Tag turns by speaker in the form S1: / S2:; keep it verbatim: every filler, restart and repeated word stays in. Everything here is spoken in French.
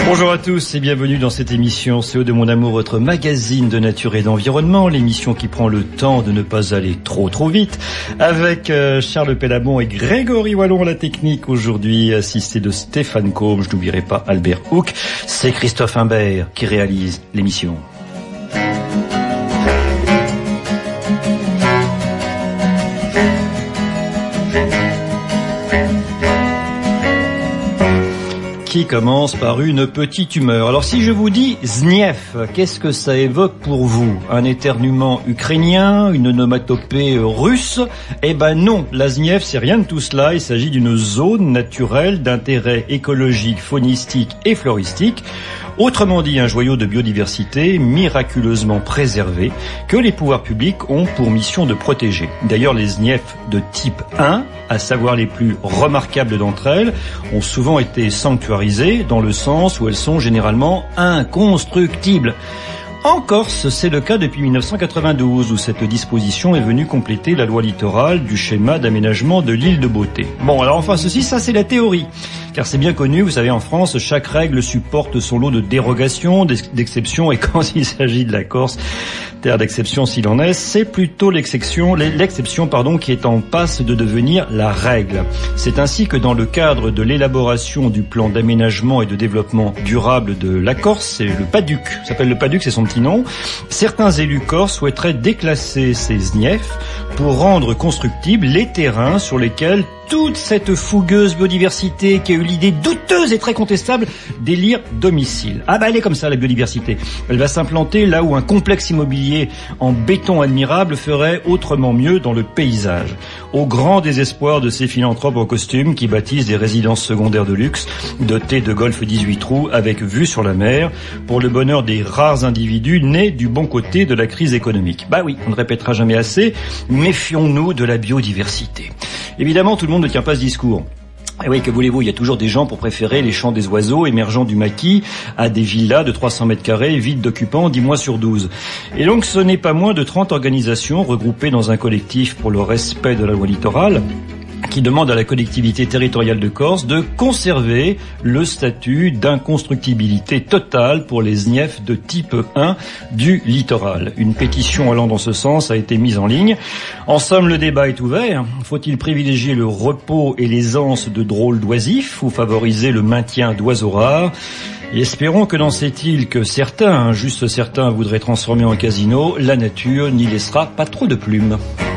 S1: Bonjour à tous et bienvenue dans cette émission C E de mon amour, votre magazine de nature et d'environnement, l'émission qui prend le temps de ne pas aller trop trop vite, avec euh, Charles Pellabon et Grégory Wallon à la technique aujourd'hui, assisté de Stéphane Combe, je n'oublierai pas Albert Houck, c'est Christophe Imbert qui réalise l'émission. Qui commence par une petite humeur. Alors si je vous dis Znief, qu'est-ce que ça évoque pour vous? Un éternuement ukrainien, une onomatopée russe? Eh ben non, la Znief c'est rien de tout cela, il s'agit d'une zone naturelle d'intérêt écologique, faunistique et floristique. Autrement dit, un joyau de biodiversité miraculeusement préservé que les pouvoirs publics ont pour mission de protéger. D'ailleurs, les Znief de type un, à savoir les plus remarquables d'entre elles, ont souvent été sanctuarisées dans le sens où elles sont généralement inconstructibles. En Corse, c'est le cas depuis mille neuf cent quatre-vingt-douze, où cette disposition est venue compléter la loi littorale du schéma d'aménagement de l'île de Beauté. Bon, alors enfin, ceci, ça c'est la théorie. Car c'est bien connu, vous savez, en France, chaque règle supporte son lot de dérogations, d'exceptions, et quand il s'agit de la Corse, terre d'exception s'il en est, c'est plutôt l'exception, l'exception, pardon, qui est en passe de devenir la règle. C'est ainsi que dans le cadre de l'élaboration du plan d'aménagement et de développement durable de la Corse, c'est le PADUC, ça s'appelle le PADUC, c'est son petit nom, certains élus corses souhaiteraient déclasser ces Znief pour rendre constructibles les terrains sur lesquels toute cette fougueuse biodiversité qui a eu l'idée douteuse et très contestable d'élire domicile. Ah bah elle est comme ça la biodiversité. Elle va s'implanter là où un complexe immobilier en béton admirable ferait autrement mieux dans le paysage. Au grand désespoir de ces philanthropes en costume qui bâtissent des résidences secondaires de luxe dotées de golf dix-huit trous avec vue sur la mer pour le bonheur des rares individus nés du bon côté de la crise économique. Bah oui, on ne répétera jamais assez, méfions-nous de la biodiversité. Évidemment, tout le monde ne tient pas ce discours. Et oui, que voulez-vous, il y a toujours des gens pour préférer les chants des oiseaux émergeant du maquis à des villas de trois cents mètres carrés vides d'occupants dix mois sur douze. Et donc ce n'est pas moins de trente organisations regroupées dans un collectif pour le respect de la loi littorale qui demande à la collectivité territoriale de Corse de conserver le statut d'inconstructibilité totale pour les Znief de type un du littoral. Une pétition allant dans ce sens a été mise en ligne. En somme, le débat est ouvert. Faut-il privilégier le repos et l'aisance de drôles d'oisifs ou favoriser le maintien d'oiseaux rares? Et espérons que dans cette île que certains, juste certains, voudraient transformer en casino, la nature n'y laissera pas trop de plumes.